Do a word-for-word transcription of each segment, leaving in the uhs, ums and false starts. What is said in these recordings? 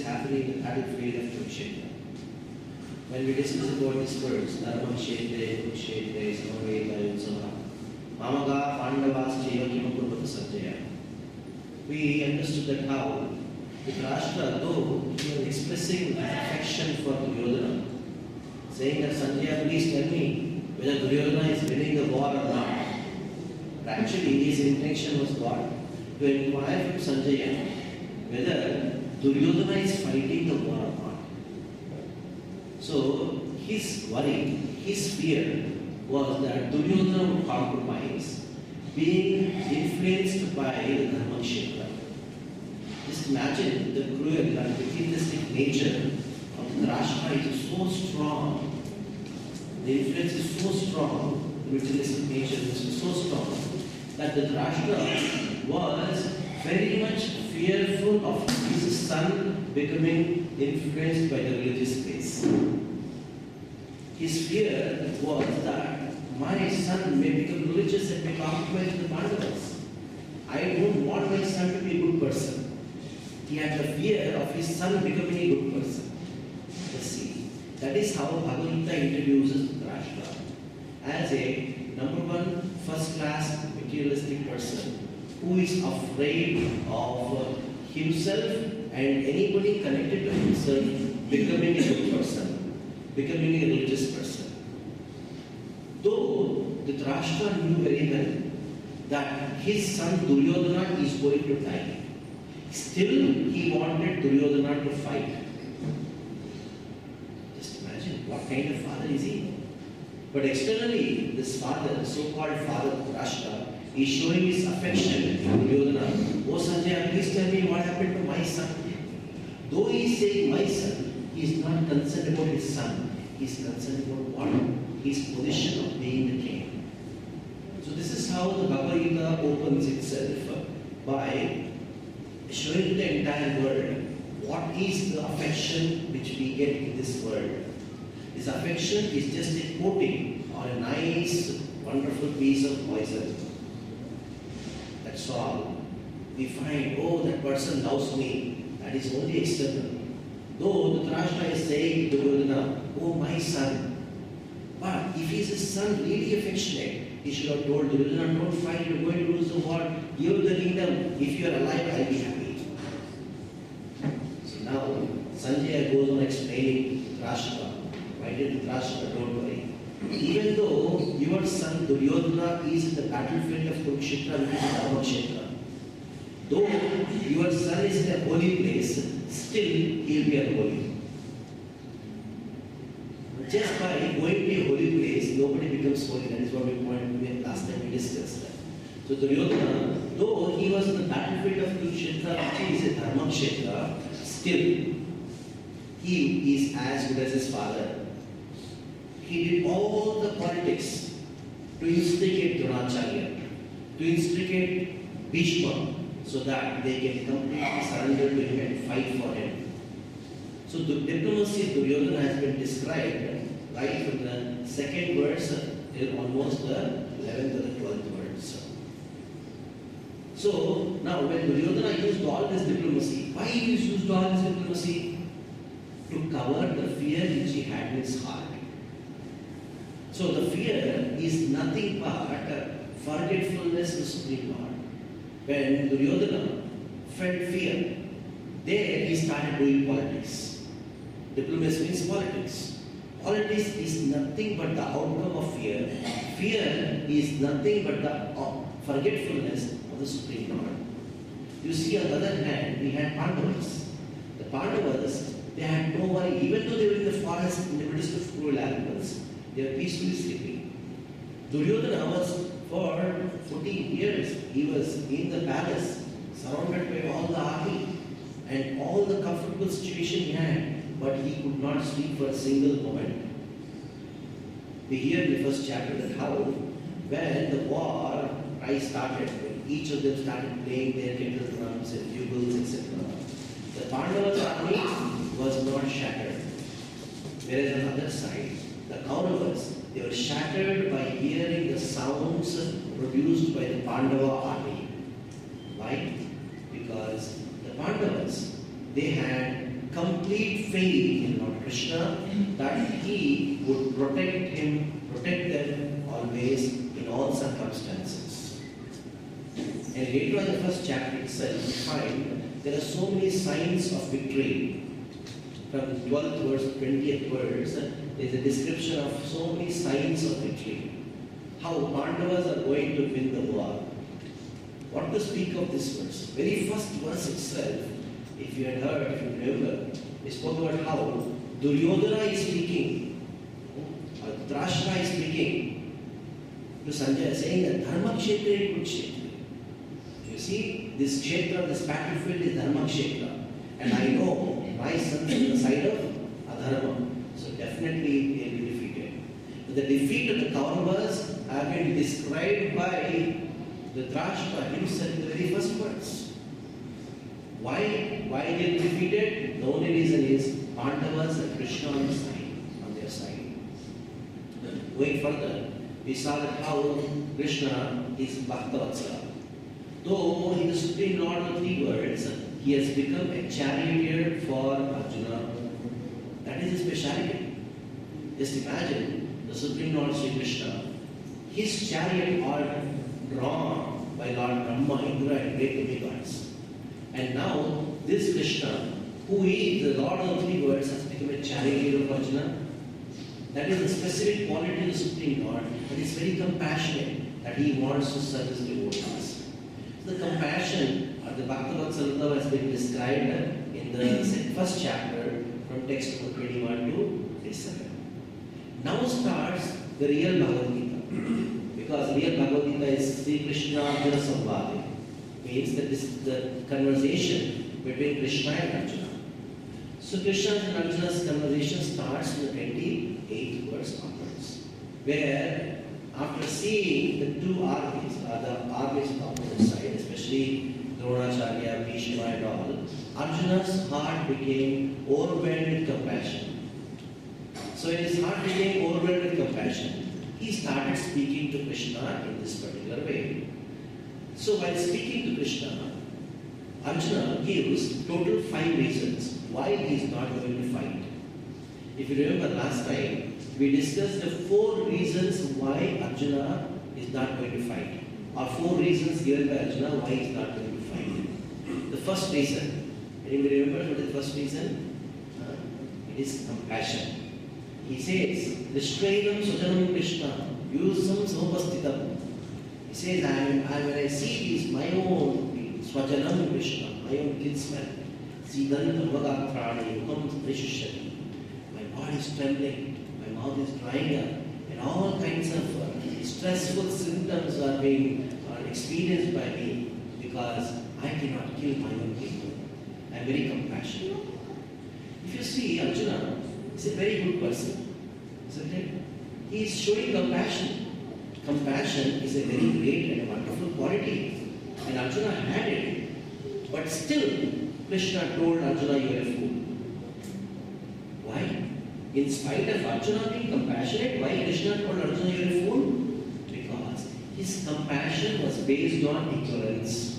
happening in the battlefield of Kurukshetra. When we discuss about this verse, Dharma Kshetre, Kurukshetre, Samaveta, Yutsava, Mamaga, Pandavas, Cheva, Kimakurvata, Sanjaya. We understood that how Dhritarashtra, though he was expressing his affection for Duryodhana, saying that Sanjaya, please tell me whether Duryodhana is winning the war or not. But actually, his intention was what? To inquire from Sanjaya whether Duryodhana is fighting the war or not. So, his worry, his fear was that Duryodhana would compromise, being influenced by the Dharmakshetra. Just imagine the cruel and materialistic nature of Dhritarashtra is so strong. The influence is so strong, the materialistic nature is so strong, that the Dhritarashtra was very much fearful of his son becoming influenced by the religious faith. His fear was that my son may become religious and may compromise the Pandavas. I don't want my son to be a good person. He had the fear of his son becoming a good person. Let's see. That is how Bhagavad Gita introduces Dhritarashtra as a number one first-class materialistic person who is afraid of himself and anybody connected to himself becoming a good person, becoming a religious person. Though Dhritarashtra knew very well that his son Duryodhana is going to die, still he wanted Duryodhana to fight. Just imagine what kind of father is he? But externally, this father, so-called father Dhritarashtra, is showing his affection to Duryodhana. Oh Sanjaya, please tell me what happened to my son. Though he is saying my son, he is not concerned about his son. He is concerned about what? His position of being the king. So this is how the Bhagavad Gita opens itself by showing to the entire world what is the affection which we get in this world. This affection is just a coating or a nice, wonderful piece of poison. That's all. We find, oh, that person loves me. That is only external. Though Dhritarashtra is saying to Duryodhana, oh, my son. But if he is his son, really affectionate, he should have told Duryodhana, don't fight, you're going to lose the war. Give the kingdom. If you are alive, I'll be happy. So now, Sanjaya goes on explaining Dhritarashtra. Why did Dhritarashtra? Don't worry. Even though your son Duryodhana is in the battlefield of Kurukshetra, which is the Dharmakshetra, though your son is in a holy place, still he will be unholy. Just by going to a holy place, nobody becomes holy. That is what we pointed last time we discussed that. So Duryodhana, though he was in the battlefield of Kurukshetra, which is a Dharmakshetra, still he is as good as his father. He did all the politics to instigate Dronacharya, to instigate Bhishma, so that they can completely surrender to him and fight for him. So the diplomacy of Duryodhana has been described right from the second verse till almost the eleventh or the twelfth verse. So now when Duryodhana used all this diplomacy, why he used all this diplomacy? To cover the fear which he had in his heart. So the fear is nothing but forgetfulness to Supreme Lord. When Duryodhana felt fear, there he started doing politics. Diplomacy means politics. Politics is nothing but the outcome of fear. Fear is nothing but the forgetfulness of the Supreme Lord. You see, on the other hand, we had Pandavas. The Pandavas, they had no worry. Even though they were in the forest in the midst of cruel animals, they were peacefully sleeping. Duryodhana was, for fourteen years, he was in the palace, surrounded by all the army and all the comfortable situation he had, but he could not sleep for a single moment. We hear in the first chapter that how, when the war cry started, when each of them started playing their kettle drums and bugles, et cetera, the Pandavas' army was not shattered. Whereas on the other side, the Kauravas, they were shattered by hearing the sounds produced by the Pandava army. Why? Because the Pandavas, they had complete faith in Lord Krishna that he would protect him, protect them always in all circumstances. And later in the first chapter itself, we find there are so many signs of victory. From the twelfth verse to twentieth verse, there is a description of so many signs of victory. How Pandavas are going to win the war. What to speak of this verse? Very first verse itself, if you had heard, if you remember, we spoke about how Duryodhana is speaking, or Dhrashtra is speaking to Sanjaya, saying that Dharma Kshetra is Kurukshetra. You see, this Kshetra, this battlefield is Dharma Kshetra. And I know my sons on the side of Adharma. So definitely they will be defeated. But the defeat of the Kauravas have been described by the Dhrashtra himself in the very first verse. Why? Why they are defeated? The only reason is Pandavas and Krishna on their side. On their side. Going further, we saw that how Krishna is Bhaktavatsala. Though he is the Supreme Lord of three worlds, he has become a charioteer for Arjuna. That is his speciality. Just imagine the Supreme Lord Sri Krishna. His chariot are drawn by Lord Brahma, Indra and great demigods. And now this Krishna, who is the Lord of the three worlds, has become a charioteer of Arjuna. That is a specific quality of the Supreme Lord, and is very compassionate that he wants to serve his devotees. So the compassion or the Bhaktavatsala has been described in the first chapter from text number twenty-one to twenty-seven. Now starts the real Bhagavad Gita. Because real Bhagavad Gita is Sri Krishna Arjuna Samvada. Means that this is the conversation between Krishna and Arjuna. So Krishna and Arjuna's conversation starts in the twenty-eighth verse onwards, where after seeing the two armies, or the armies on the opposite side, especially Dronacharya, Bhishma and all, Arjuna's heart became overwhelmed with compassion. So when his heart became overwhelmed with compassion, he started speaking to Krishna in this particular way. So while speaking to Krishna, Arjuna gives total five reasons why he is not going to fight. If you remember last time, we discussed the four reasons why Arjuna is not going to fight. Or four reasons given by Arjuna why he is not going to fight. The first reason, anybody remember what is the first reason? Uh, it is compassion. He says, Rishtrainam Sujanam Krishna, Yusam Sopastitam. He says, I, I, when I see these, my own Swajanam Krishna, my own kinsman, Siddhanta Bhagatrani, Yukam Prishishani, my body is trembling, my mouth is drying up, and all kinds of uh, stressful symptoms are being are experienced by me because I cannot kill my own people. I am very compassionate. If you see Arjuna, he's a very good person, isn't it? He is showing compassion. Compassion is a very great and a wonderful quality. And Arjuna had it. But still, Krishna told Arjuna, you are a fool. Why? In spite of Arjuna being compassionate, why Krishna told Arjuna, you are a fool? Because his compassion was based on ignorance.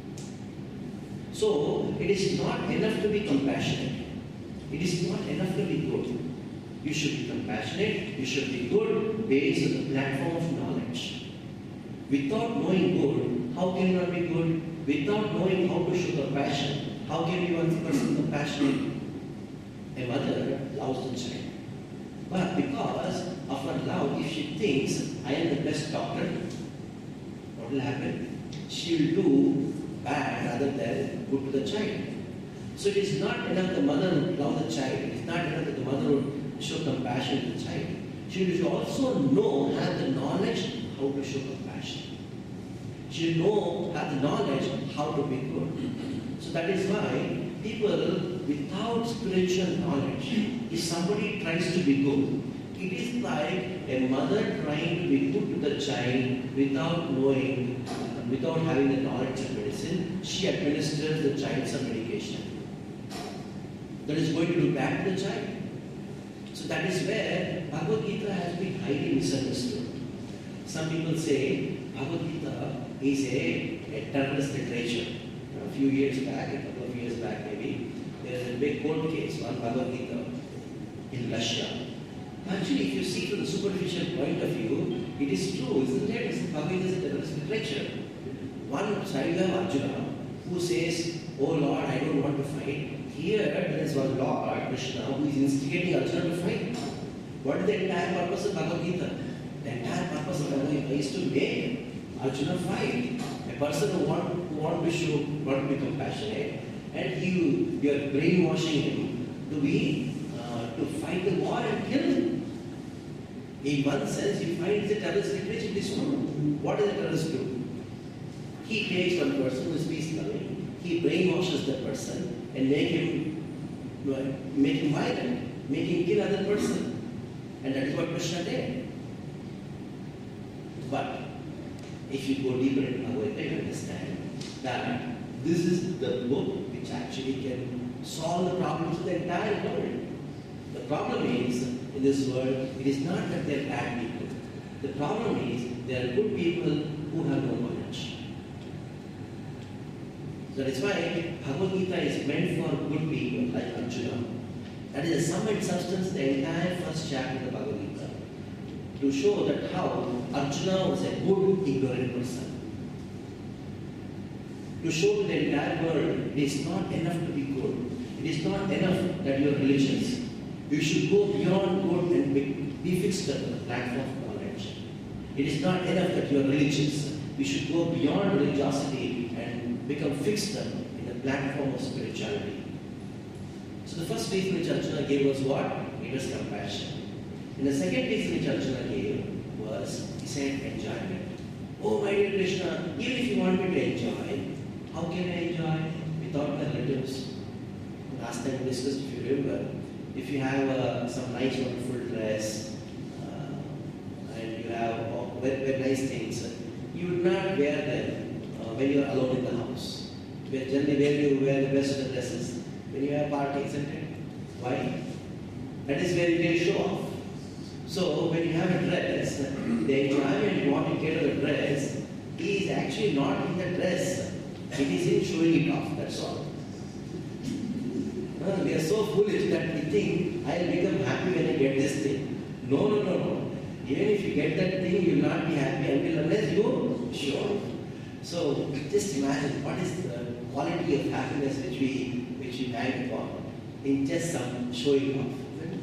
So, it is not enough to be compassionate. It is not enough to be good. You should be compassionate, you should be good based on the platform of knowledge. Without knowing good, how can you not be good? Without knowing how to show compassion, how can you one person compassionate? A mother loves the child. But because of her love, if she thinks, I am the best doctor, what will happen? She will do bad rather than good to the child. So it is not enough the mother would love the child. It is not enough that the mother would show compassion to the child. She should also know, have the knowledge how to show compassion. She should know, have the knowledge how to be good. So that is why people without spiritual knowledge, if somebody tries to be good, it is like a mother trying to be good to the child without knowing, without having the knowledge of medicine. She administers the child some medication that is going to do bad to the child. So that is where Bhagavad Gita has been highly misunderstood. Some people say Bhagavad Gita is a, a terrorist literature. A few years back, a couple of years back maybe, there is a big court case on Bhagavad Gita in Russia. Actually, if you see from the superficial point of view, it is true, isn't it? It's Bhagavad Gita is a terrorist literature. One side you have Arjuna, who says, "Oh Lord, I don't want to fight." Here, there is one Lord, Krishna, who is instigating Arjuna to fight. What is the entire purpose of Bhagavad Gita? The entire purpose of Bhagavad Gita is to make Arjuna fight. A person who want, who want to show, want to be compassionate, and you, you are brainwashing him to be, uh, to fight the war and kill him. In one sense, you find the terrorist literature is true. What does the terrorist do? He takes one person who is peace loving, he brainwashes the person and make him, make him violent, make him kill other person. And that is what Krishna did. But if you go deeper into Bhagavad Gita, you understand that this is the book which actually can solve the problems of the entire world. The problem is, in this world, it is not that they are bad people. The problem is, there are good people who have no knowledge. So that is why Bhagavad Gita is meant for good people like Arjuna. That is the sum and substance of the entire first chapter of the Bhagavad Gita. To show that how Arjuna was a good, ignorant person. To show to the entire world, it is not enough to be good. It is not enough that you are religious. You should go beyond good and be, be fixed on the platform of knowledge. It is not enough that you are religious. You should go beyond religiosity and become fixed in the platform of spirituality. So the first reason which Arjuna gave was what? It was compassion. And the second reason which Arjuna gave was, he said, enjoyment. Oh my dear Krishna, even if you want me to enjoy, how can I enjoy without my relatives? Last time we discussed, if you remember, if you have uh, some nice wonderful dress uh, and you have uh, very, very nice things, you would not wear them uh, when you are alone in the house. Where generally where you wear the best of the dresses when you have parties, isn't it? Why? That is where you can show off. So when you have a dress, the enjoyment you want to get of the dress is actually not in the dress. It is in showing it off, that's all. No, we are so foolish that we think, I will become happy when I get this thing. No, no, no, no. Even if you get that thing, you will not be happy until unless you show off. So just imagine what is the quality of happiness which we which we bank upon in just some showing off.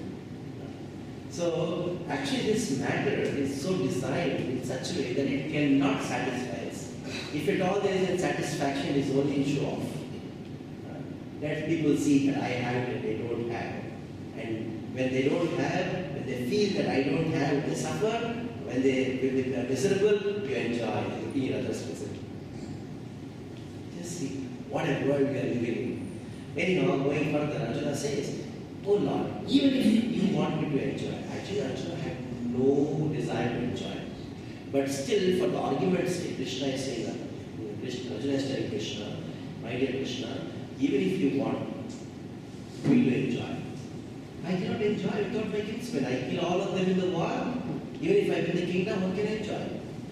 So actually this matter is so designed in such a way that it cannot satisfy us. If at all there is a satisfaction, it is only in show off. Uh, let people see that I have it and they don't have. And when they don't have, when they feel that I don't have, they suffer. When they, when they are miserable, you enjoy looking at others miserable. Just see what a world we are living in. Anyhow, going further, Arjuna says, oh Lord, even if you want me to enjoy, actually Arjuna had no desire to enjoy. But still, for the argument's sake, Krishna is saying that, Krishna, Arjuna is telling Krishna, my dear Krishna, even if you want me to enjoy, I cannot enjoy without my kinsmen. I kill all of them in the war. Even if I win the kingdom, how can I enjoy?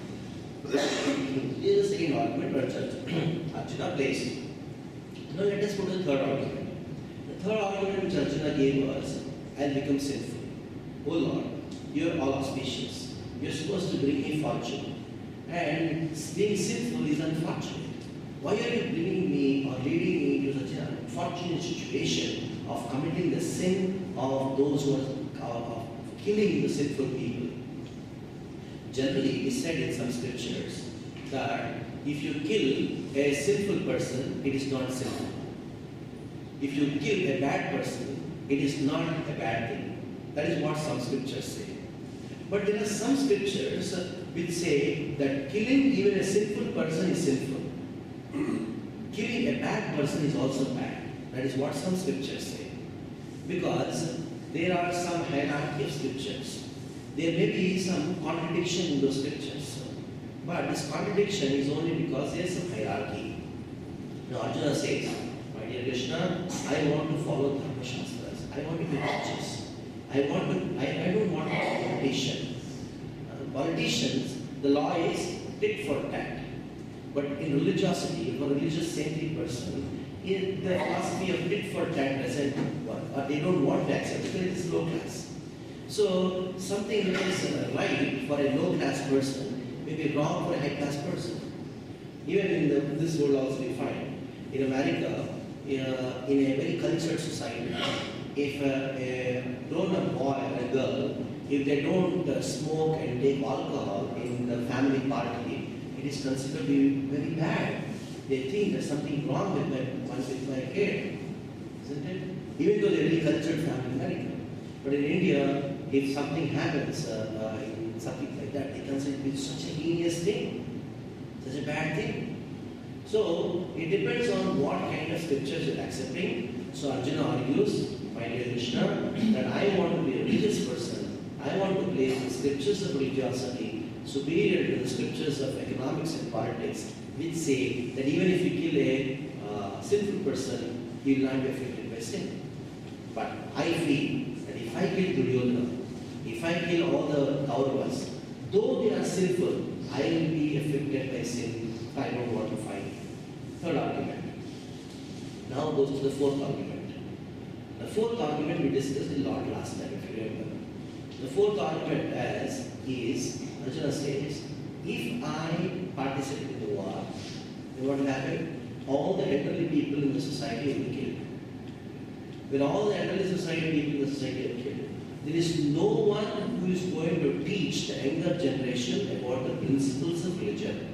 This is the second argument, but Arjuna placed. Now let us go to the third argument. The third argument which Arjuna gave was, I'll become sinful. Oh Lord, you are all auspicious. You are supposed to bring me fortune. And being sinful is unfortunate. Why are you bringing me or leading me to such an unfortunate situation of committing the sin of those who are of killing the sinful people? Generally, it is said in some scriptures that if you kill a sinful person, it is not sinful. If you kill a bad person, it is not a bad thing. That is what some scriptures say. But there are some scriptures which say that killing even a sinful person is sinful. Killing a bad person is also bad. That is what some scriptures say. Because there are some hierarchy of scriptures. There may be some contradiction in those scriptures. But this contradiction is only because there is some hierarchy. Now Arjuna says, my dear Krishna, I want to follow Dharma Shastras. I want to be righteous. I want to, I, I don't want to be a politician. Uh, politicians, the law is tit for tat. But in religiosity, if a religious saintly person, in the philosophy of tit for tat doesn't work, or they don't want to accept because it is low class. So something that is uh, right for a low class person may be wrong for a high class person. Even in the, this world also we find, in America, in a, in a very cultured society, if a, a grown-up boy or a girl, if they don't uh, smoke and take alcohol in the family party, it is considered to be very bad. They think there's something wrong with my, with my kid, isn't it? Even though they're really cultured family in America. But in India, if something happens, uh, uh, in something like that, they consider it to be such a heinous thing, such a bad thing. So it depends on what kind of scriptures you're accepting. So Arjuna argues, my dear Krishna, that I want to be a religious person. I want to place the scriptures of religiosity superior to the scriptures of economics and politics, which say that even if you kill a uh, sinful person, he will not be affected by sin. But I feel that if I kill Duryodhana, if I kill all the Kauravas, though they are sinful, I will be affected by sin if I don't want to fight. Third argument. Now goes to the fourth argument. The fourth argument we discussed a lot last time, if you remember. The fourth argument as is, Arjuna says, if I participate in the war, then what will happen? All the elderly people in the society will be killed. When all the elderly society people in the society are killed, there is no one who is going to teach the younger generation about the principles of religion.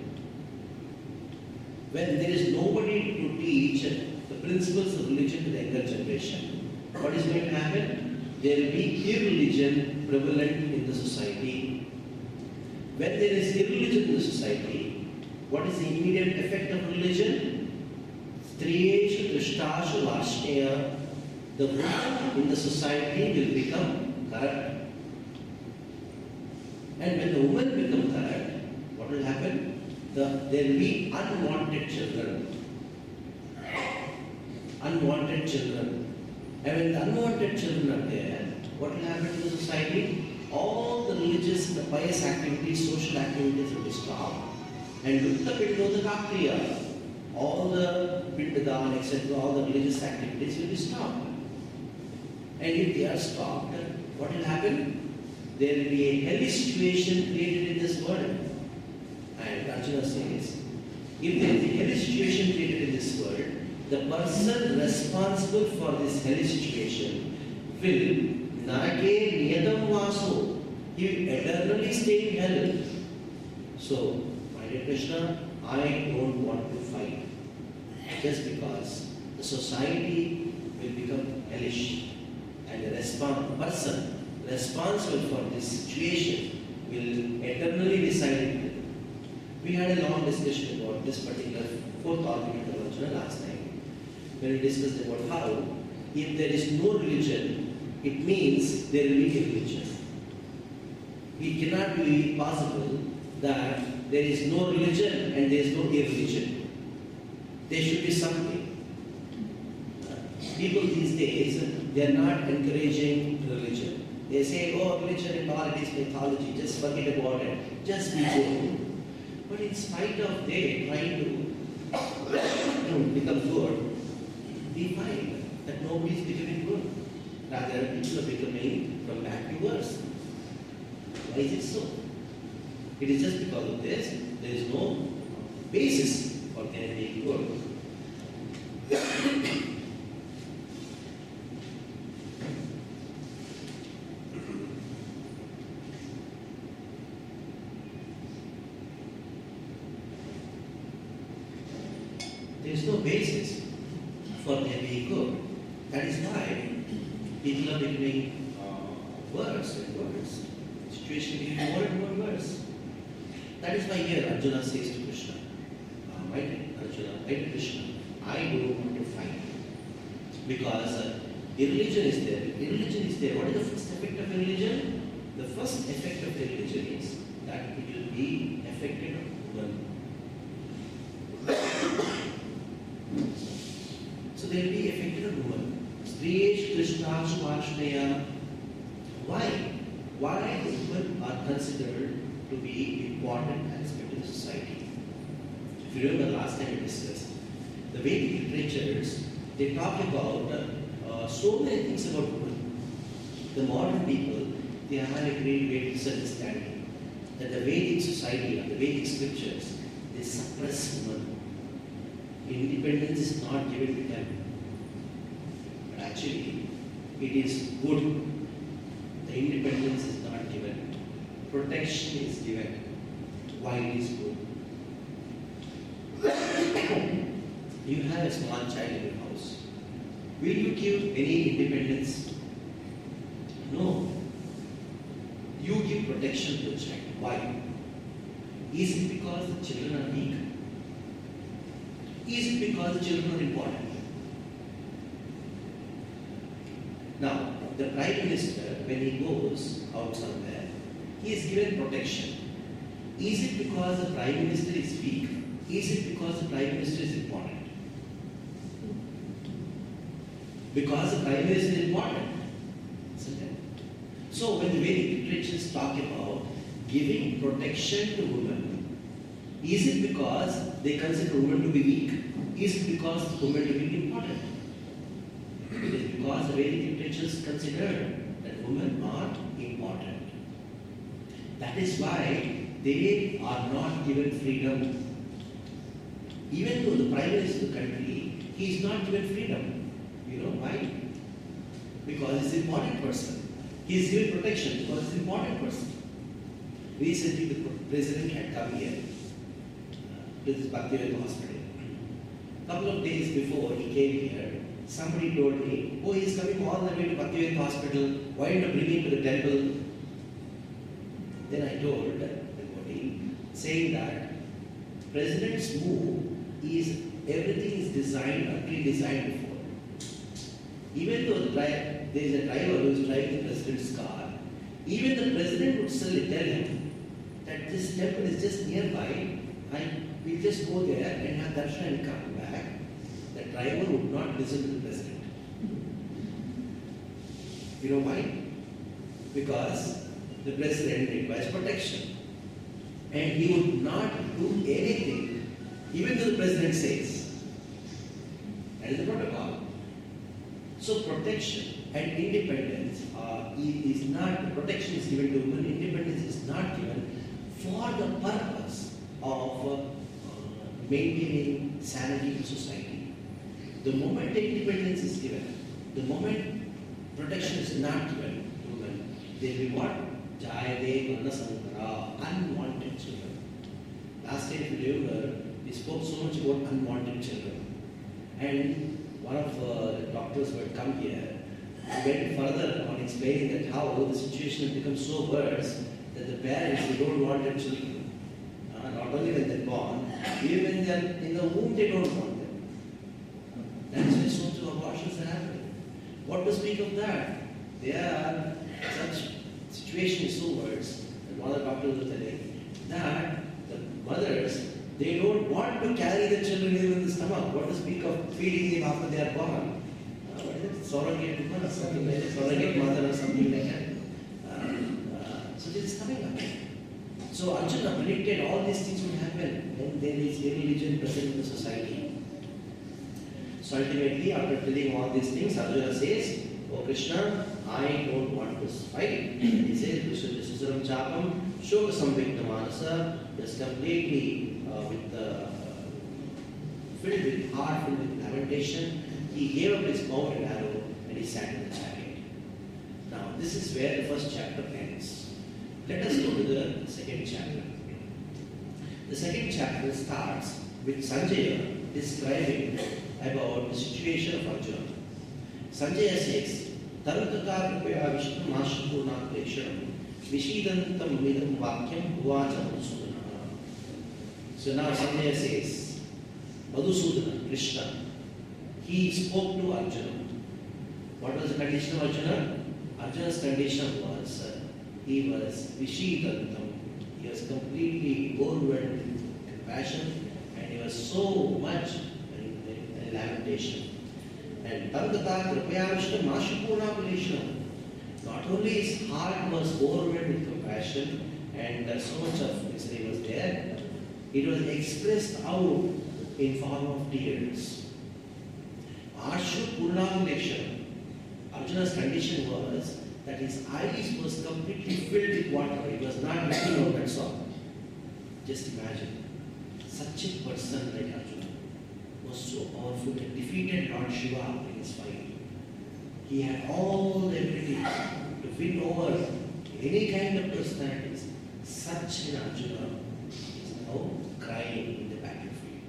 When there is nobody to teach the principles of religion to the younger generation, what is going to happen? There will be irreligion prevalent in the society. When there is irreligion in the society, what is the immediate effect of religion? Striyeshu drishtashu varshneya. The woman in the society will become corrupt. And when the woman becomes corrupt, what will happen? The, there will be unwanted children. Unwanted children. And when the unwanted children are there, what will happen to the society? All the religious, the pious activities, social activities will be stopped. And Lutta Pindodaka, all the Pindadan, et cetera, all the religious activities will be stopped. And if they are stopped, what will happen? There will be a hellish situation created in this world. And Arjuna says, if there is a hellish situation created in this world, the person responsible for this hellish situation will narake niyatam vaso. He will eternally stay in hell. So, my dear Krishna, I don't want to fight. Just because the society will become hellish. And the respons- person responsible for this situation will eternally decide it. We had a long discussion about this particular fourth argument of Arjuna last time, when we discussed about how, if there is no religion, it means there will be a religion. It cannot be possible that there is no religion and there is no irreligion. There should be something. People these days, they are not encouraging religion. They say, oh, religion and all, it is mythology, just forget about it, just be good. But in spite of they trying to become good, we find that nobody is becoming good. Rather, people are becoming from bad to worse. Why is it so? It is just because of this, there is no basis for them being good. There is no basis for their being good. That is why people are becoming uh, worse and worse. The situation is becoming more and more worse. That is why here Arjuna says to Krishna, uh, my Arjuna, my Krishna, I don't want to fight. Because uh, irreligion is there. Irreligion is there. What is the first effect of irreligion? The first effect of irreligion is that it will be affected on women. So they will be affected on women. Striyesh Krishnashu Varshneya. Why? Why women are considered to be important aspect of society? If you remember last time we discussed, the Vedic literatures they talk about uh, so many things about women. The modern people, they have a great, great misunderstanding that the Vedic society and the Vedic scriptures, they suppress women. Independence is not given to them. But actually, it is good. The independence is not given. Protection is given. Why it is good? You have a small child in your house. Will you give any independence? No. You give protection to the child. Why? Is it because the children are weak? Is it because the children are important? Now, the Prime Minister, when he goes out somewhere, he is given protection. Is it because the Prime Minister is weak? Is it because the Prime Minister is important? Because the Prime Minister is important. Isn't it? So when the Vedic literatures talk about giving protection to women, is it because they consider women to be weak? Is it because women to be important? It is because the Vedic literatures consider that women are important. That is why they are not given freedom. Even though the Prime Minister of the country, he is not given freedom. You know why? Because he's an important person. He is given protection because he's an important person. Recently, the President had come here uh, to this Bhaktivedanta hospital. A couple of days before he came here, somebody told me, oh, he's coming all the way to Bhaktivedanta hospital, why don't you bring him to the temple? Then I told everybody, saying that President's move is, everything is designed, utterly designed before. Even though the driver, there is a driver who is driving the President's car, even the President would still tell him that this temple is just nearby, I will just go there and have darshan and come back. The driver would not listen to the President. You know why? Because the President requires protection. And he would not do anything, even though the President says. That is the protocol. So protection and independence uh, is not, protection is given to women, independence is not given for the purpose of uh, maintaining sanity in society. The moment independence is given, the moment protection is not given to women, they will be what? Jayade Varna Sankara, unwanted children. Last time, if you remember, we spoke so much about unwanted children. And one of uh, the doctors who had come here went further on explaining that how the situation has become so worse that the parents, they don't want their children. Uh, not only when they're born, even when they're in the womb, they don't want them. That is why so many abortions are happening. What to speak of that? There are such situations so worse, and one of the doctors was telling that the mothers, they don't want to carry the children even in the stomach. What to speak of feeding them after they are born? Uh, what is it? Surrogate woman or something like that? Surrogate mother or something like that. Uh, uh, so this is coming up. So Arjuna predicted all these things would happen when there is a religion present in the society. So ultimately, after telling all these things, Arjuna says, oh Krishna, I don't want to fight. He says, Krishna Susaram Chapam, Shoka Samvikta Manasa, is completely uh, with uh, filled with heart, filled with lamentation. He gave up his bow and arrow and he sat in the chariot. Now, this is where the first chapter ends. Let us go to the second chapter. The second chapter starts with Sanjaya describing about the situation of Arjuna. Sanjaya says, Tarantaka Kripaya Vishnu Mashapurna Kleshanam Vishidantam Midam Vakyam Uvacha Madhusudana. So now Sanjaya says, Madhusudana, Krishna, he spoke to Arjuna. What was the condition of Arjuna? Arjuna's condition was, uh, he was Vishidantam. He was completely overwhelmed with compassion and he was so much in, in, in lamentation. And Tarantaka Kripaya Vishnu Mashapurna Kleshanam. Not only his heart was overwhelmed with compassion and uh, so much of misery was there, it was expressed out in form of tears. Ashu Purnamulesham. Arjuna's condition was that his eyes was completely filled with water. He was not looking out, that's all. Just imagine, such a person like Arjuna was so powerful that defeated Lord Shiva in his fight. He had all the ability to win over any kind of personalities. Such an Arjuna is now crying in the battlefield.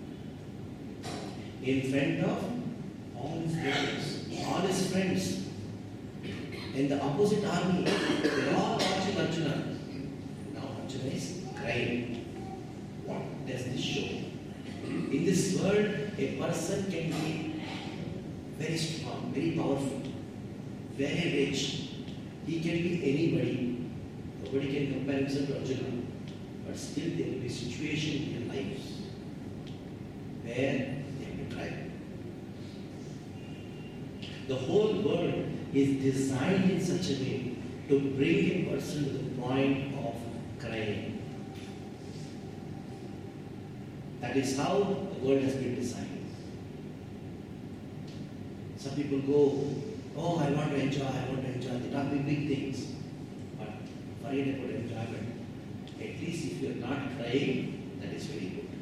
In front of all his brothers, all his friends. In the opposite army, they are all watching Arjuna. Now Arjuna is crying. What does this show? In this world, a person can be very strong, very powerful, very rich. He can be anybody. Nobody can compare himself to Arjuna. But still there will be situations in their lives where they have to cry. The whole world is designed in such a way to bring a person to the point of crying. That is how the world has been designed. Some people go, oh, I want to enjoy, I want to enjoy. They talk big, big things. But forget about enjoyment. At least if you are not crying, that is very good.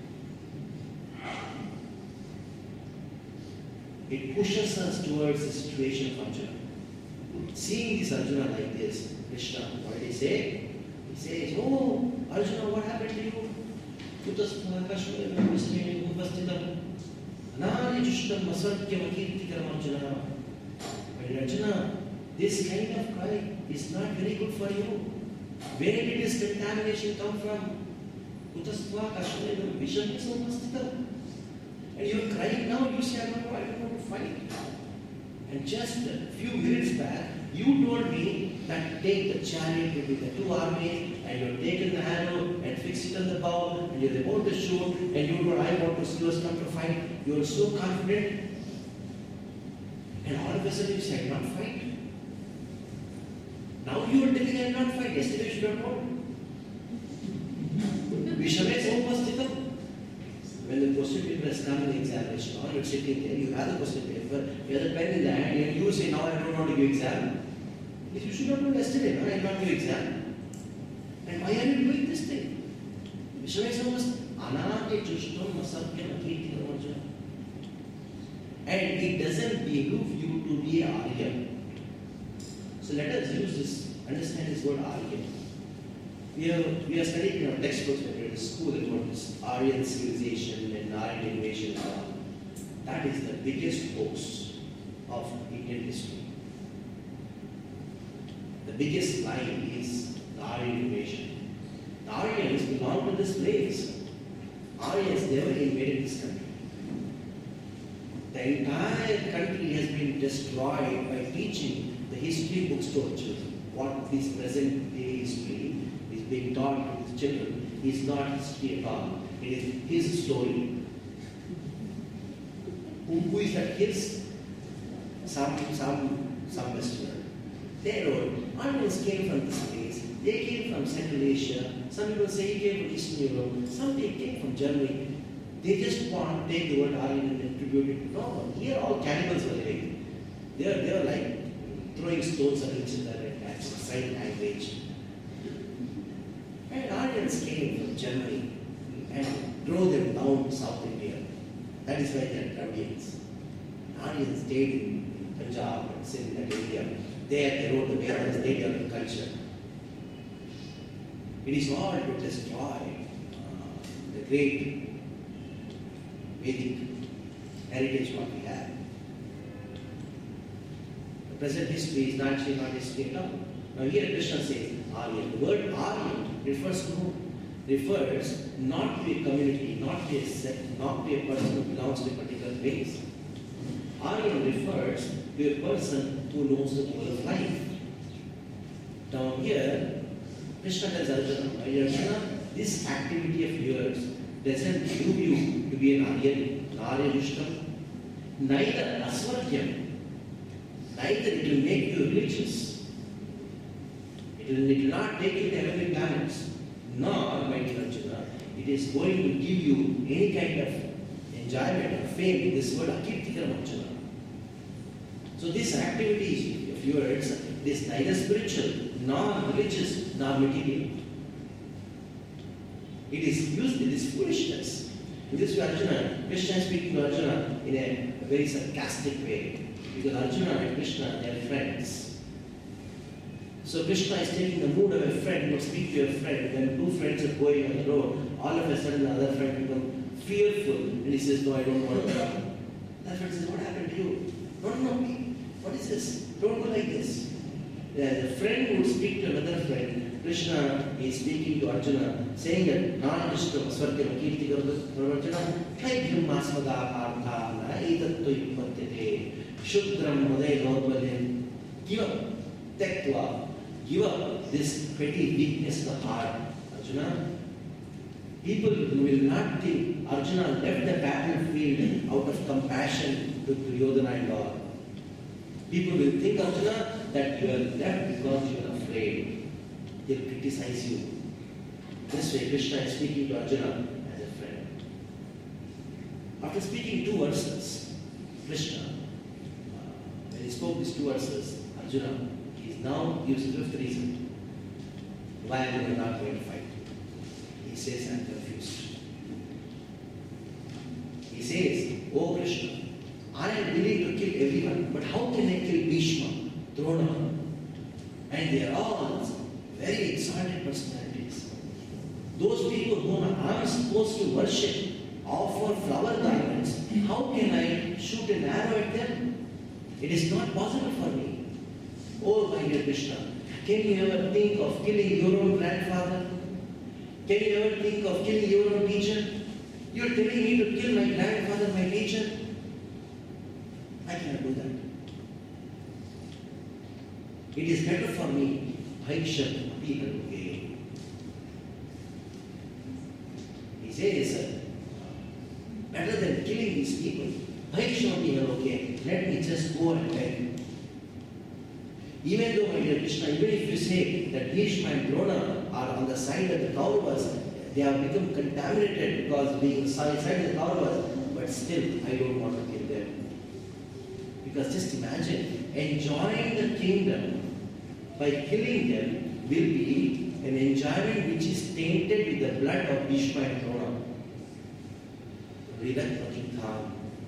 It pushes us towards the situation of Arjuna. Seeing this Arjuna like this, Krishna, what did he say? He says, oh, Arjuna, what happened to you? Kutasma Kashmir Muslim Upastitam Anani Jushtam Masatyam Akirtikaram Arjuna. But Arjuna, this kind of cry is not very good for you. Where did this contamination come from? Kutasma Kashmir Visham Upastitam. And you are crying now, you say, I don't want to fight. And just a few minutes back, you told me that take the chariot between the two armies, and you have taken the arrow and fixed it on the bow, and you are about to shoot, and you told, I want to see us come to fight. You are so confident. And all of a sudden you say, I will not fight. Now you are telling I will not fight. Yesterday you should have told. Vishame Somastitam. When the question paper has come in the examination, or you're sitting there, you have the question paper, you have the pen in the hand, and you say, now I don't want to give exam. If you should have known yesterday, no, I will not give exam. And why are you doing this thing? Vishwamesa was anake jushtam masakyam akirtikam Arjuna. And it doesn't behove you to be an Arya. So let us use this, understand this word Arya. We are, we are studying in our textbooks when we are in school about this Aryan civilization and Aryan invasion and all. That is the biggest hoax of Indian history. The biggest lie is the Aryan invasion. The Aryans belong to this place. Aryans never invaded this country. The entire country has been destroyed by teaching the history books to our children. What this present day history being taught to his children is not history at all. It is his story. Who, who is that? His? Some, some, some Westerner. They wrote, Aryans came from this place. They came from Central Asia. Some people say he came from Eastern Europe. Some they came from Germany. They just want to take the word Aryan and attribute it. No, here all cannibals were living. They are, they are like throwing stones at each other and that's a sign language. And Aryans came from Germany and drove them down to South India. That is why they are Dravidians. Aryans stayed in Punjab and Sindh and India. There they wrote the Vedas, they developed culture. It is all to destroy uh, the great Vedic heritage what we have. The present history is not actually not history at all. Now here Krishna says Aryan. The word Aryan refers to whom? Refers not to a community, not to a sect, not to a person who belongs to a particular place. Aryan refers to a person who knows the goal of life. Down here, Krishna tells Arjuna, Arjuna, this activity of yours doesn't prove you to be an Aryan, Arya Yushtam, neither Aswargyam, neither it will make you religious. It will, it will not take you to heavenly planets, nor, my dear Arjuna, it is going to give you any kind of enjoyment or fame in this world, Akirtikaram Arjuna. So this activity of yours is neither spiritual, nor religious, nor material. It is used, it is foolishness. In this way, Arjuna, Krishna is speaking to Arjuna in a very sarcastic way. Because Arjuna and Krishna, they are friends. So Krishna is taking the mood of a friend to speak to a friend. When two friends are going on the road, all of a sudden the other friend becomes fearful and he says, no, I don't want to go. That friend says, what happened to you? No, no, no, what is this? Don't go like this. The friend would speak to another friend. Krishna is speaking to Arjuna, saying that Nana Krishna Swartyam Kirti Arjuna, Kaikyam Masmada Partha, Na Edattu Yupatyate, Shudram Mudai Lodvalim. Give up, Tektva, give up this petty weakness of the heart, Arjuna. People will not think Arjuna left the battlefield out of compassion to Duryodhana and all. People will think, Arjuna, that you are left because you are afraid. They will criticize you. This way, Krishna is speaking to Arjuna as a friend. After speaking two verses, Krishna, uh, when he spoke these two verses, Arjuna, he is now gives the fifth reason why they are not going to fight. He says, I am confused. He says, oh Krishna, I am willing to kill everyone, but how can I kill Bhishma, Drona? And they are all very exalted personalities. Those people whom I am supposed to worship, offer flower garlands, how can I shoot an arrow at them? It is not possible for me. Oh my dear Krishna, can you ever think of killing your own grandfather? Can you ever think of killing your own teacher? You are telling me to kill my grandfather, my teacher? I cannot do that. It is better for me, Bhaiksham Apikaruke. He says, better than killing these people, Bhaiksham Apikaruke, let me just go and beg. Even though, my dear Krishna, even if you say that Bhishma and Drona are on the side of the Kauravas, they have become contaminated because being side of the Kauravas, but still I don't want to kill them. Because just imagine, enjoying the kingdom by killing them will be an enjoyment which is tainted with the blood of Bhishma and Drona. Ridat Patiktham.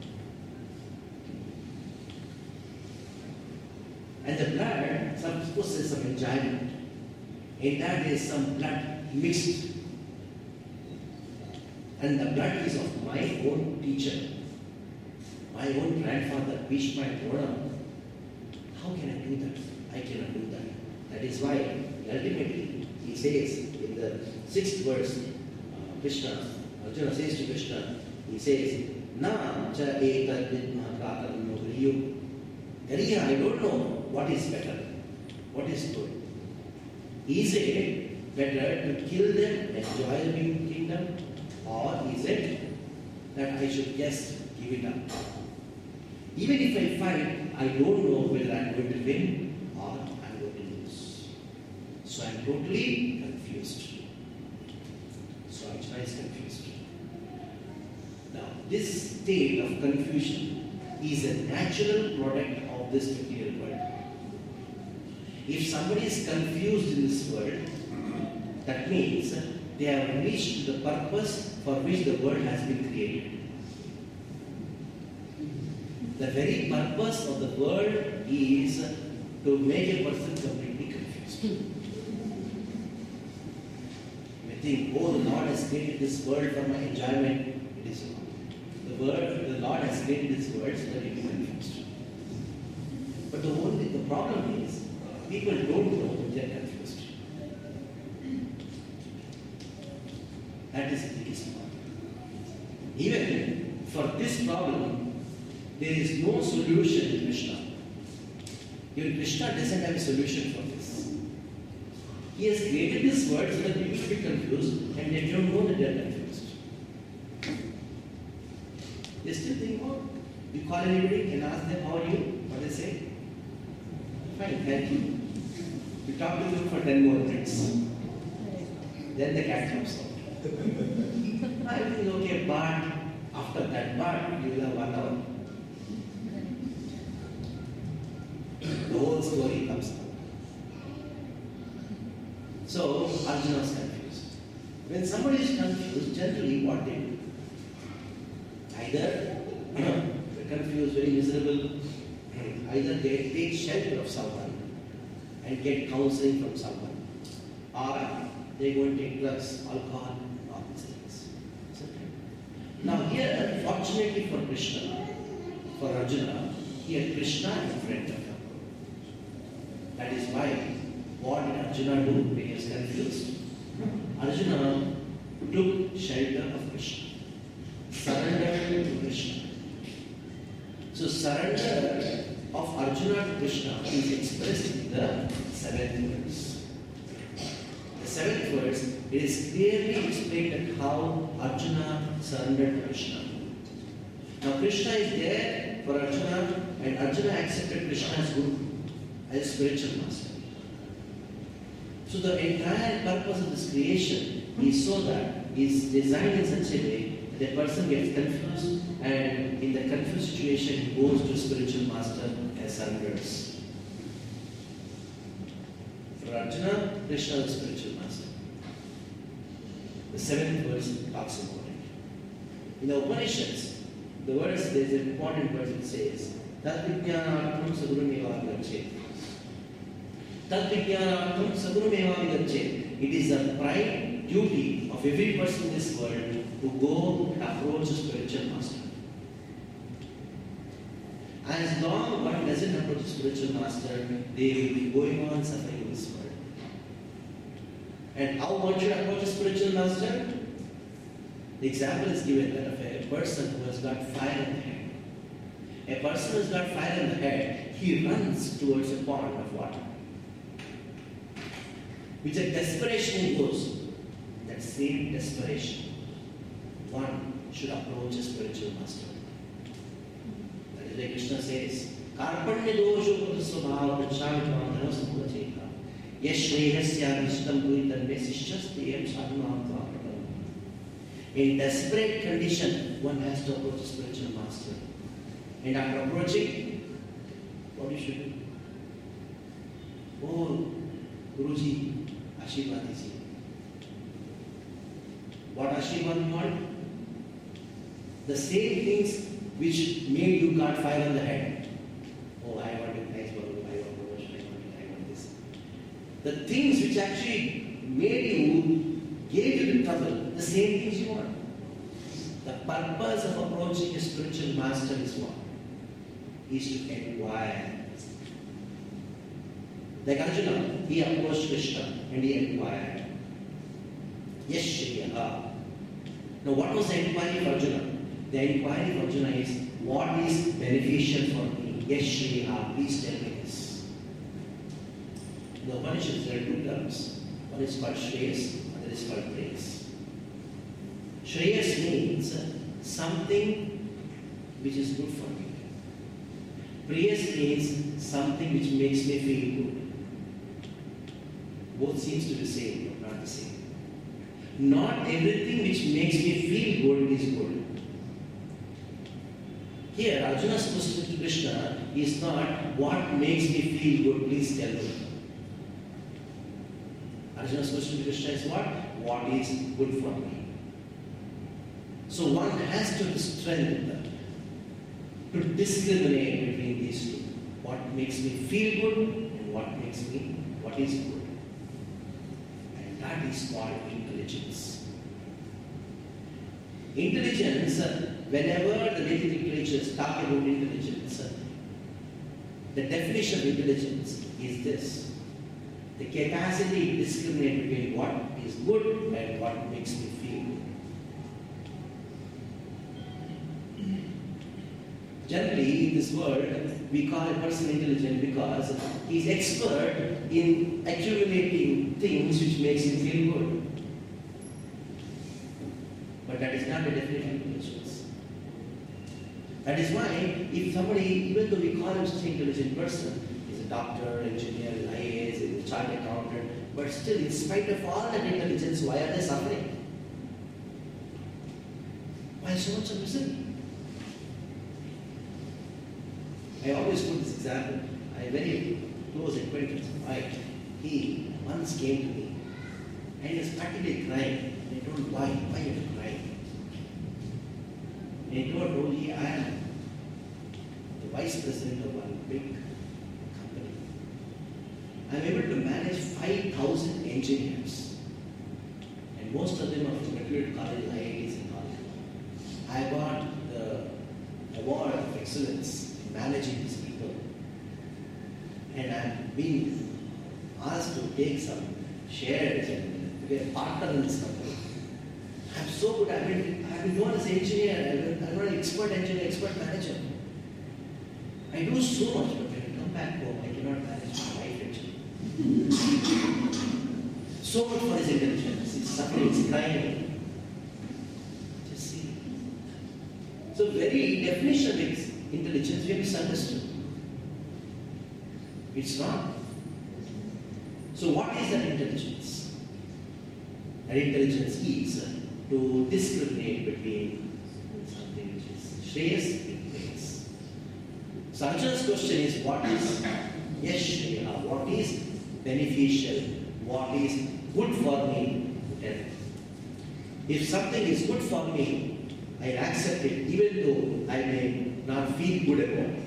And the blood, some suppose there's some enjoyment. In that there is some blood mixed. And the blood is of my own teacher, my own grandfather, Bhishma and Drona. How can I do that? I cannot do that. That is why, ultimately, he says in the sixth verse, uh, Krishna, Arjuna says to Krishna, he says, Na cha etad vidma katam nogriyo. Kariya, I don't know what is better, what is good. Is it better to kill them, enjoy the kingdom, or is it that I should just give it up? Even if I fight, I don't know whether I am going to win or I am going to lose. So I am totally confused. So Arjuna is confused. Now, this state of confusion is a natural product of this material world. If somebody is confused in this world, that means they have reached the purpose for which the world has been created. The very purpose of the world is to make a person completely confused. You think, oh, the Lord has created this world for my enjoyment. It is not. The word, the Lord has created this world so that you be confused. But the only the problem is, people don't know they are confused. That is the biggest problem. Even for this problem, there is no solution in Krishna. Even Krishna doesn't have a solution for this. He has created this world so that people should be confused and they don't know that they are confused. They still think, oh, you call anybody and ask them how are you, what they say? Fine, thank you. You talk to them for ten more minutes. Then the cat comes out. I think, okay, but after that part, you will have one hour. story comes out. So Arjuna is confused. When somebody is confused, generally what they do? Either you know, they're confused, very miserable, either they take shelter of someone and get counseling from someone, or they go and take drugs, alcohol, all these things. Now here, fortunately for Krishna, for Arjuna, here Krishna is a friend of him. That is why, what did Arjuna do when he was confused? Arjuna took shelter of Krishna, surrendered to Krishna. So surrender of Arjuna to Krishna is expressed in the seventh verse. The seventh verse, it is clearly explained how Arjuna surrendered to Krishna. Now Krishna is there for Arjuna, and Arjuna accepted Krishna as Guru, as a spiritual master. So the entire purpose of this creation is so that is designed in such a way that a person gets confused, and in the confused situation he goes to a spiritual master and surrenders. For Arjuna, Krishna is a spiritual master. The seventh verse talks about it. In the Upanishads, the verse, there is an important verse, it says, Tat Vijnanartham Sadgurumeva Vigachet. Tat Vijnanartham Sadgurumeva Vigachet. It is the prime duty of every person in this world to go and approach a spiritual master. As long as one doesn't approach a spiritual master, they will be going on suffering in this world. And how one should approach a spiritual master? The example is given that of a person who has got fire in the head. A person who has got fire in the head, he runs towards a pond of water. With a desperation he goes. That same desperation, one should approach a spiritual master. That is why Krishna says, Karpanya dosho pradasvabhava prachāmitvam dhanasambhaceta yashrehasya vishtam puitam vesishasteyam sadhunavatva. In desperate condition, one has to approach a spiritual master. And after approaching, what you should do? Oh, Guruji, Ashirvad is here. What Ashirvad you want? The same things which made you caught fire on the head. Oh, I want a nice Babu, I want promotion, I want it, I want this. The things which actually made you, gave you the trouble, the same things you want. The purpose of approaching a spiritual master is what? Is to inquire. Like Arjuna, he approached Krishna and he inquired. Yes, Shriyaha. Now, what was the inquiry of Arjuna? The inquiry of Arjuna is, what is beneficial for me? Yes, Shriyaha, please tell me this. In the Upanishads, there are two terms. One is called Shreyas, another is called praise. Shreyas means something which is good for me. Praise means something which makes me feel good. Both seems to be the same, but not the same. Not everything which makes me feel good is good. Here, Arjuna's question to Krishna is not, what makes me feel good, please tell me. Arjuna's question to Krishna is what? What is good for me? So one has to have strength to discriminate between these two. What makes me feel good and what makes me, what is good. And that is called intelligence. Intelligence, whenever the Vedic literatures talk about intelligence, the definition of intelligence is this: the capacity to discriminate between what is good and what makes me feel good. Generally, in this world, we call a person intelligent because he is expert in accumulating things which makes him feel good. But that is not the definition of intelligence. That is why, if somebody, even though we call him such an intelligent person, he's a doctor, engineer, I A S, he's a chartered accountant, but still, in spite of all that intelligence, why are they suffering? Why so much of misery? I always put this example. I very close acquaintance, right? He once came to me and he was practically crying. And I told him, why? Why are you crying? And he told me, I am the vice president of one big company. I am able to manage five thousand engineers. And most of them are from graduate college, I I Ts and all. I got the award of excellence in managing these people. And I'm being asked to take some shares and be a partner in this company. I'm so good. I've been, I've been known as an engineer. I've been, I'm not an expert engineer, expert manager. I do so much, but when I come back home, I cannot manage my life actually. So much for his intelligence. He's suffering, he's crying. Just see. So very definition of intelligence, we have misunderstood. It's not. So what is that intelligence? That intelligence is to discriminate between something which is shreyas and preyas. So Arjuna's question is, what is yes shreya? What is beneficial? What is good for me? If something is good for me, I accept it even though I may not feel good about it.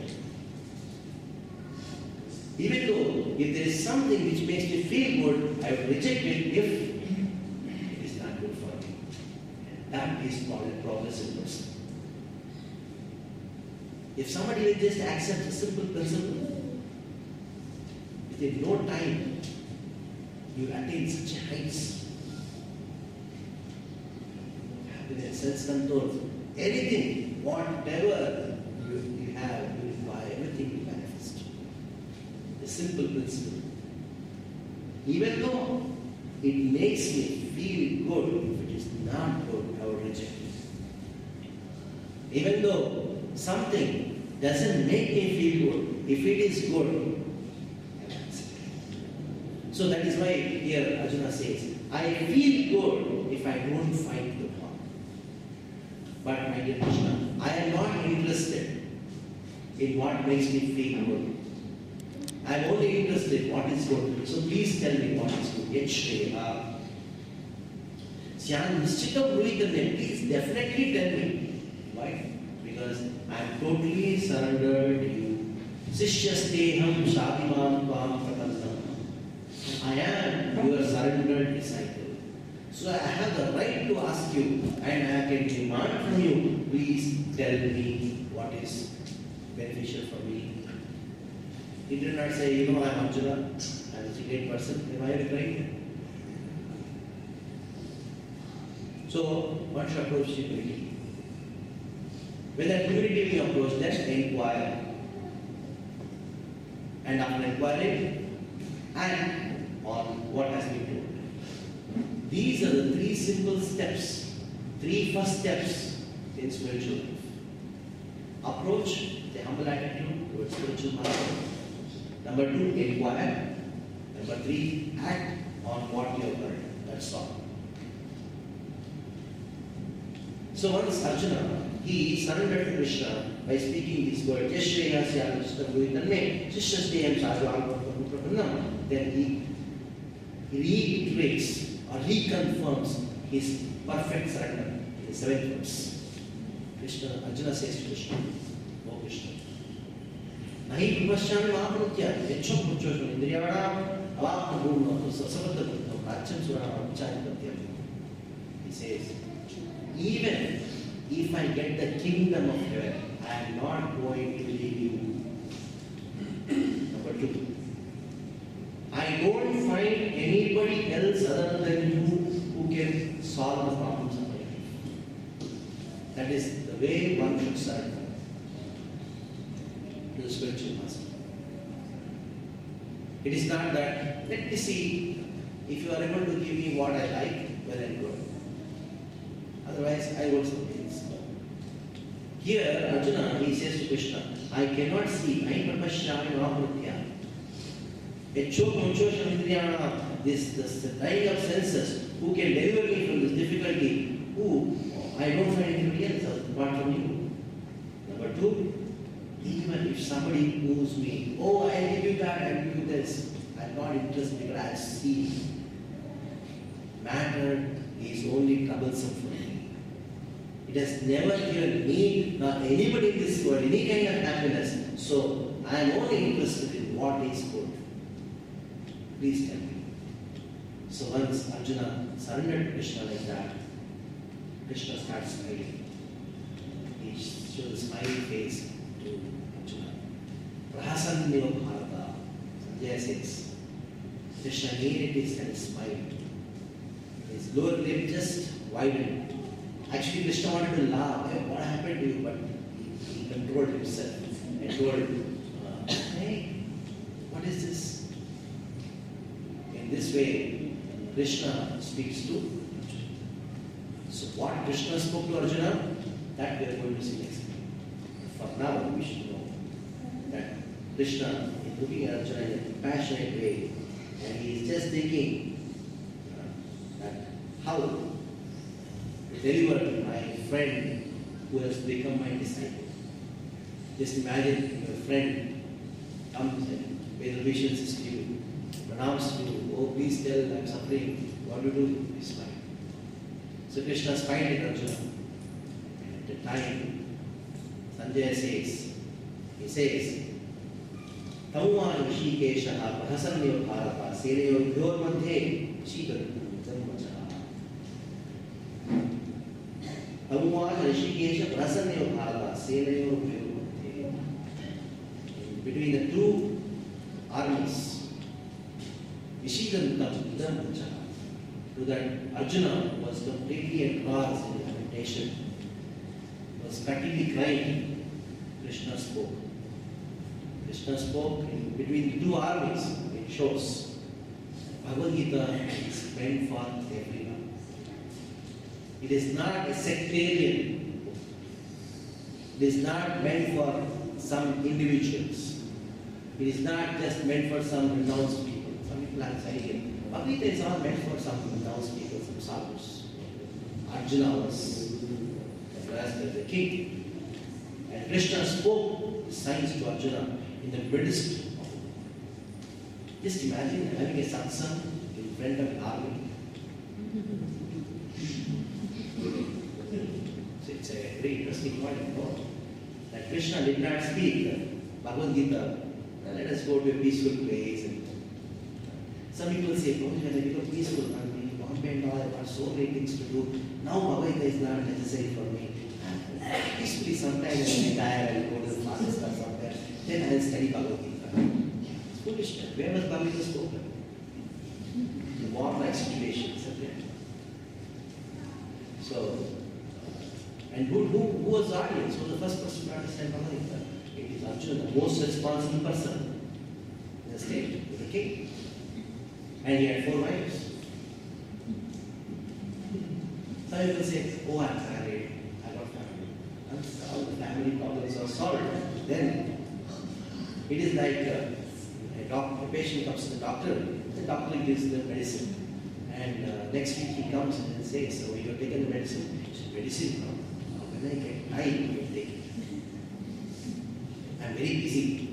Even though if there is something which makes me feel good, I will reject it if it is not good for me. And that is called a progressive person. If somebody will just accept a simple principle, within no time, you attain such heights. Happiness, self-control, anything, whatever you, you have, you require, everything will manifest. A simple principle. Even though it makes me feel good, if it is not good, I will reject it. Even though something doesn't make me feel good, if it is good, I will accept it. So that is why here Arjuna says, I feel good if I don't fight the war. But my dear Krishna, I am not interested in what makes me feel good. I am only interested in what is good. So please tell me what is good. Yet Shreya. Syan Nishchitam Ruhitanne, please definitely tell me. Why? Because I am totally surrendered to you. Sishyasteham Shadimam Tvam Pratannam. I am your surrendered disciple. So I have the right to ask you and I can demand from you, please tell me what is beneficial for me. He did not say, you know, I am Arjuna, I am a great person. Am I right? So, one should approach humility. When that humility we approach, then inquire. And after inquiring, act on what has been told. These are the three simple steps, three first steps in spiritual life. Approach the humble attitude towards spiritual master. Number two, inquire. Number three, act on what you have heard. That's all. So once Arjuna, he surrendered to Krishna by speaking these words, then he reiterates or reconfirms his perfect surrender in the seventh verse. Krishna, Arjuna says to Krishna, O Krishna, Nahi Pupashyami Mahaprutya, Yachom Puchosham Indriyavana, Avapna Bhuma, Sasavata Bhutta, Pracham Surama, Charitatya. He says, even if I get the kingdom of heaven, I am not going to leave you. Number two, I don't find anybody else other than you who can solve the problems of my life. That is the way one should surrender to the spiritual master. It is not that, let me see, if you are able to give me what I like, well and good. Otherwise, I want something else. Here, Arjuna, he says to Krishna, I cannot see, I Papashyami Mahaprutya. This, this the dying of senses, who can deliver me from this difficulty, who I don't find anybody else apart from you. Number two, Even if somebody moves me, oh, I'll give you that, I'll give you this. I'm not interested because I see matter is only troublesome for me. It has never given me nor anybody in this world any kind of happiness. So I am only interested in what is good. Please tell me. So once Arjuna surrendered to Krishna like that, Krishna starts smiling. He shows a smiling face to Arjuna. Prahasannyo Bharata, Sanjaya says. Krishna near it and smiled. His lower lip just widened. Actually, Krishna wanted to laugh. Hey, what happened to you? But he, he controlled himself and told, uh, hey, what is this? In this way, Krishna speaks to Arjuna. So what Krishna spoke to Arjuna, that we are going to see next time. For now, we should know that Krishna is looking at Arjuna in a passionate way, and he is just thinking uh, that how to deliver my friend who has become my disciple. Just imagine your friend comes and pays obeisances to you, pronounces you, oh please tell I am suffering, what do you do? You smile. So Krishna smiled at Arjuna. And at the time, Sanjaya says, he says, Tamma Rishikesha Prahasannyo Bharata Senayor Bhyor Madhye Shikarutam Vachaha. Tamma Rishikesha Prahasannyo Bharata Senayor Bhyor Madhye. Between the two armies, Vishidantam Idam Vachaha. To that Arjuna was completely engrossed in meditation, was practically crying. Krishna spoke. Krishna spoke in between the two armies. It shows Bhagavad Gita is meant for everyone. It is not a sectarian book. It is not meant for some individuals. It is not just meant for some renounced people. Some people are saying Bhagavad Gita is not meant for some renounced people, some sadhus. Arjuna was the king. And Krishna spoke the signs to Arjuna in the midst of the war. Just imagine having a satsang in front of an army. So it's a very interesting point of thought that Krishna did not speak Bhagavad Gita. Let us go to a peaceful place. And some people say, oh, when I become peaceful, I'm in Bombay and all, I've got so many things to do. Now Bhagavad Gita is not necessary for me. Peacefully, sometimes I retire, I'll go to the classes or somewhere. Then I'll study Bhagavad Gita. It's foolishness. Where was Bhagavad Gita spoken? The war-like situations. So, and who, who, who was the audience? Who was the first person to understand Bhagavad Gita? It is Arjuna, the most responsible person in the state, the king. And he had four wives. Some people say, oh, I'm married, I got family. Once all the family problems are solved, then it is like uh, a, doc, a patient comes to the doctor, the doctor gives the medicine. And uh, next week he comes and says, so you have taken the medicine. He says, medicine? No. When I get time, you take it. I'm very busy.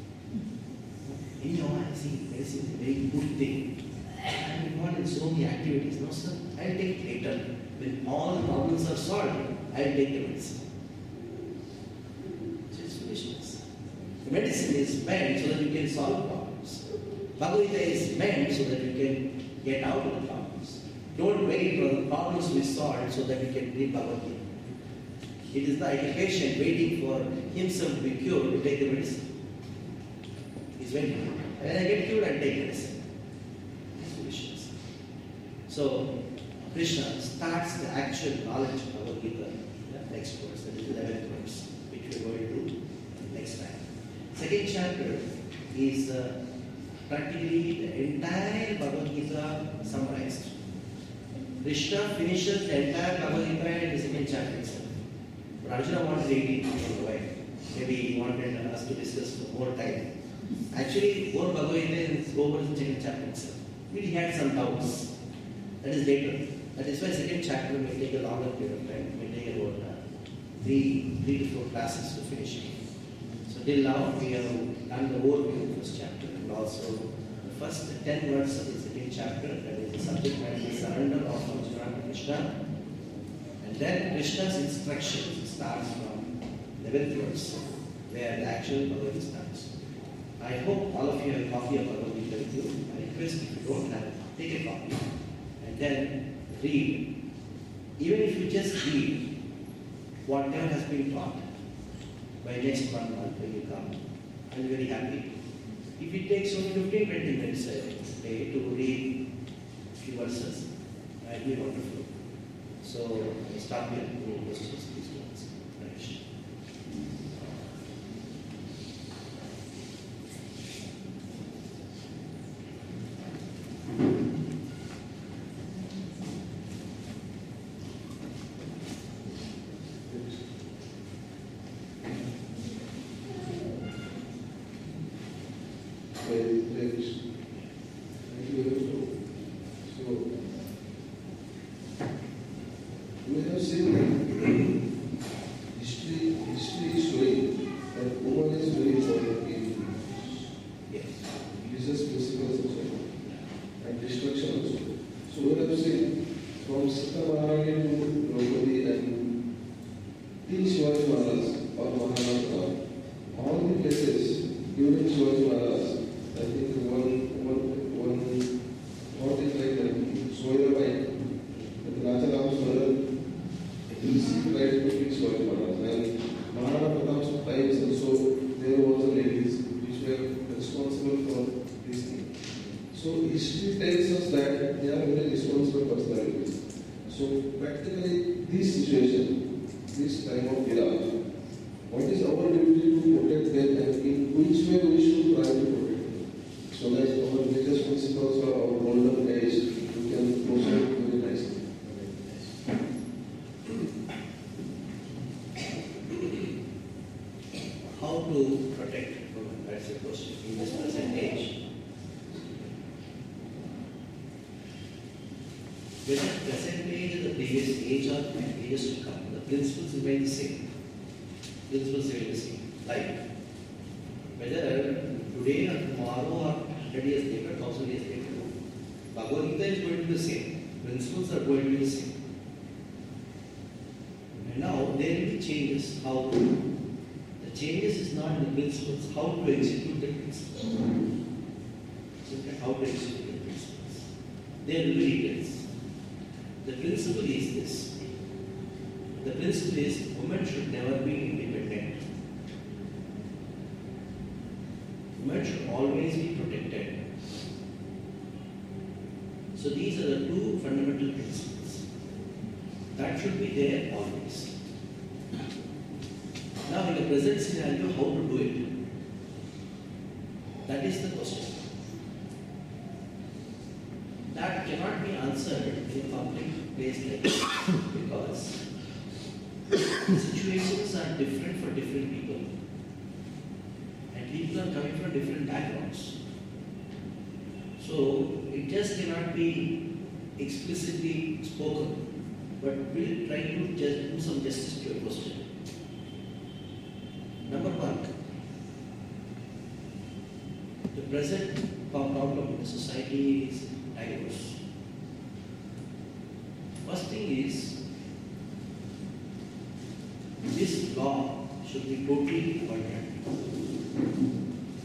In your eyes, see, medicine is a very good thing. I'm involved in so many activities. No, sir, I'll take it later. When all the problems are solved, I'll take the medicine. So it's foolishness. The medicine is meant so that you can solve problems. Bhagavad Gita is meant so that you can get out of the problems. Don't wait for the problems to be solved so that you can read Bhagavad Gita. It is like a patient waiting for himself to be cured to take the medicine. He's waiting. When I get cured, I'll take medicine. It's foolishness. So, Krishna starts the actual knowledge of Bhagavad Gita in the next verse, that is the eleventh verse, which we are going to do next time. Second chapter is uh, practically the entire Bhagavad Gita summarized. Krishna finishes the entire Bhagavad Gita in the second chapter itself. But Arjuna wanted eighteen to provide. Maybe he wanted us to discuss for more time. Actually, more Bhagavad Gita is over in the second chapter itself. Maybe he had some doubts. That is later. That is why second chapter may take a longer period of time. It may take about uh, three, three to four classes to finish it. So Till now, we have done the whole first chapter, and also the first ten verses of the second chapter, that is the subject matter is surrender of Arjuna to Krishna. And then Krishna's instructions starts from eleventh verse, where the actual Bhagavad Gita starts. I hope all of you have a copy of Bhagavad Gita with you. I request if you don't have, take a copy and then read. Even if you just read whatever has been taught, by next one month when you come, I'll be very happy. If it takes only fifteen to twenty minutes a day to read a few verses, it will be wonderful. So, I start here. Any questions, please do ask. Ramesh. Explicitly spoken, but we'll try to just do some justice to your question. Number one, the present problem in the society is diverse. First thing is, this law should be totally avoided.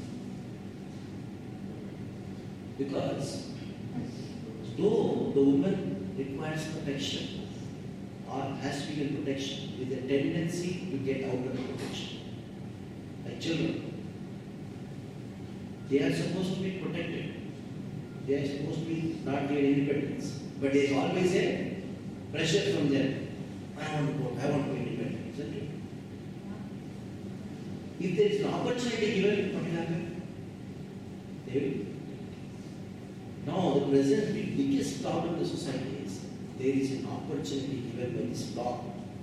Because though the woman requires protection or has to be in protection with a tendency to get out of protection, like children, they are supposed to be protected. They are supposed to be not their independence. But there is always a pressure from them. I want to go, I want to be independent, isn't it? If there is an opportunity given, what will happen? They will. Now, the present biggest problem in the society is there is an opportunity given by this law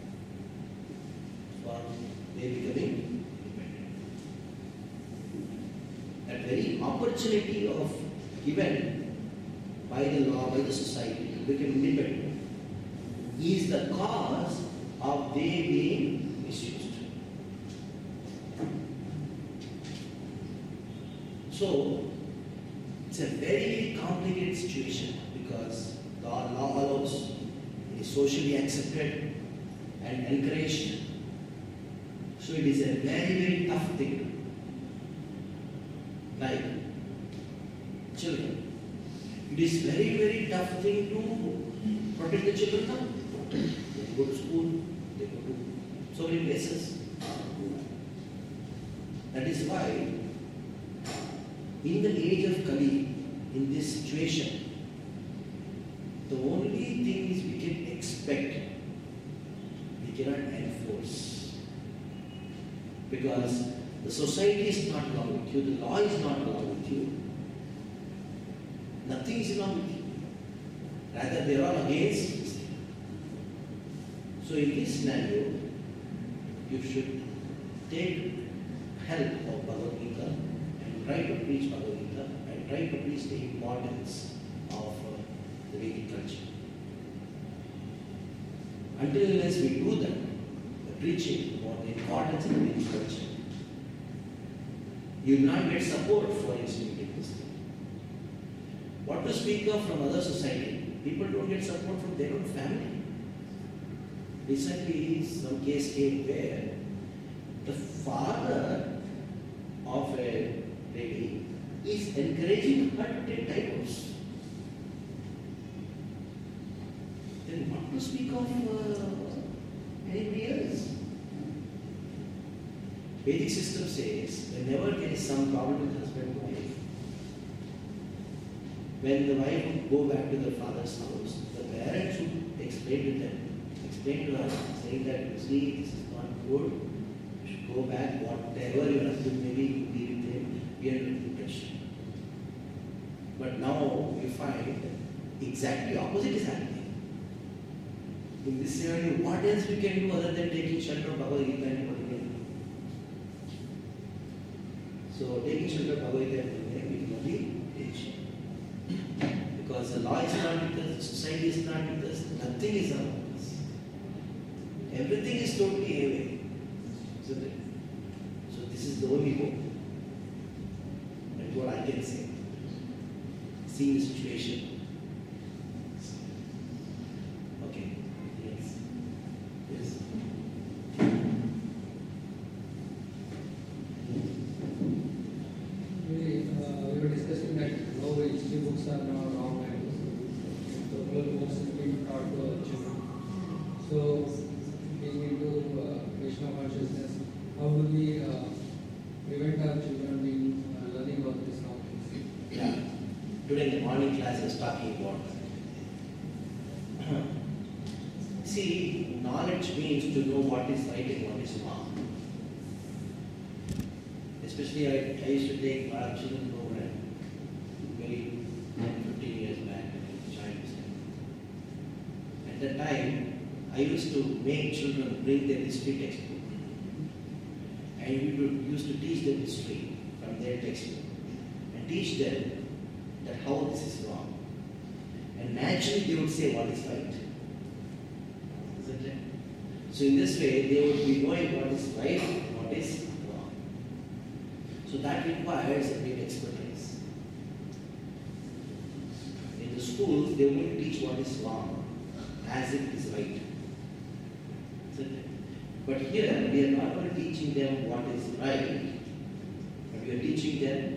for their becoming independent. That very opportunity of given by the law, by the society to become independent is the cause of they being misused. So, it's a very complicated situation because the law allows, it is socially accepted and encouraged. So it is a very, very tough thing. Like children. It is very, very tough thing to protect the children now. They go to school, they go to so many places. That is why in the age of Kali, in this situation, the only thing is we can expect, we cannot enforce. Because the society is not along with you, the law is not along with you, nothing is along with you. Rather, they are all against this thing. So in this scenario, you should take help of Bhagavad Gita and try to preach Bhagavad Gita and try to preach the importance of uh, the Vedic culture. Until unless we do that, the preaching about the importance of the Vedic culture, you will not get support for instituting this thing. What to speak of from other society? People don't get support from their own family. Recently, some case came where the father of a lady is encouraging her to take divorce. Then what to speak of uh, anybody else? Vedic system says whenever there is some problem with husband and wife, when the wife would go back to the father's house, the parents should explain to them, explain to her, saying that, you see, this is not good. You should go back, whatever your husband may be, you be with him, be under protection. But now we find exactly opposite is happening. In this scenario, what else we can do other than taking shelter of Bhagavad Gita and Putting? So taking shelter of Bhagavad Gita and Putting, we can only teach. Because the law is not with us, the society is not with us, nothing is around us. Everything is totally away. Isn't it? So this is the only hope. That's what I can say. Seeing the situation. Okay. Yes. Yes. We, uh, we were discussing that how history books are now wrong and the whole books is being taught to children. So, being into uh, Krishna consciousness, how do we uh, prevent our children being uh, learning about this knowledge? Yeah. Today in the morning class I was talking about that. See, knowledge means to know what is right and what is wrong. Especially I, I used to take our children program very ten, fifteen years back in China. At that time, I used to make children bring their history textbook. And we would, used to teach them history from their textbook and teach them that how this is wrong. And naturally they would say what is right. Isn't it? So in this way, they would be knowing what is right and what is wrong. So that requires a big expertise. In the schools, they won't teach what is wrong as if it is right. Isn't it? But here, we are not only teaching them what is right, but we are teaching them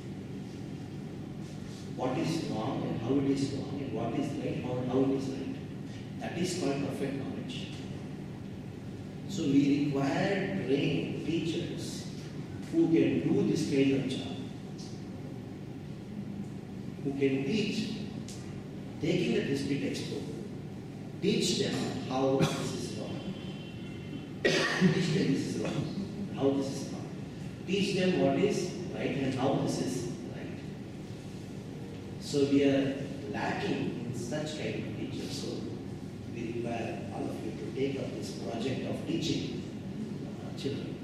what is wrong and how it is wrong, and what is right and how it is right. That is called perfect knowledge. So we require trained teachers who can do this kind of job, who can teach, taking the history textbook, teach them how this is wrong, teach them this is wrong, how this is wrong, teach them what is right and how this is right. So we are lacking in such kind of teachers. So we require all of you to take up this project of teaching uh, children.